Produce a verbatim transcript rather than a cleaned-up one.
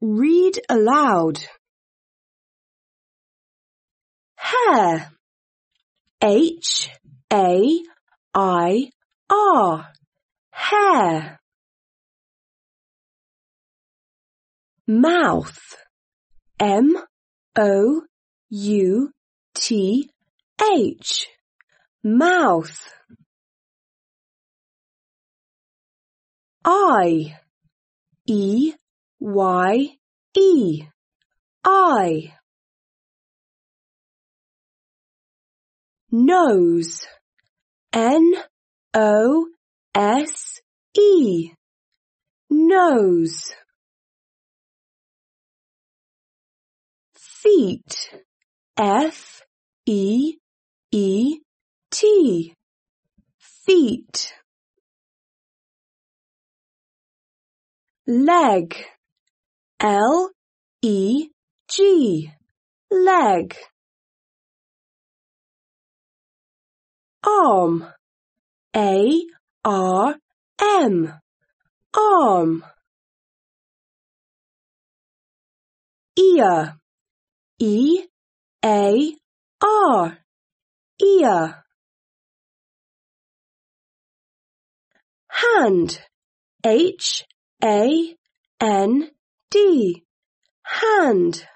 Read aloud. Hair. H A I R. Hair. Mouth. M O U T H. Mouth. Eye. E Y E. Eye. Nose. N O S E. Nose. Feet. F E E T. Feet. Leg. L E G. Leg. Arm. A R M. Arm. Ear. E A R. Ear. Hand. H A N D. Hand.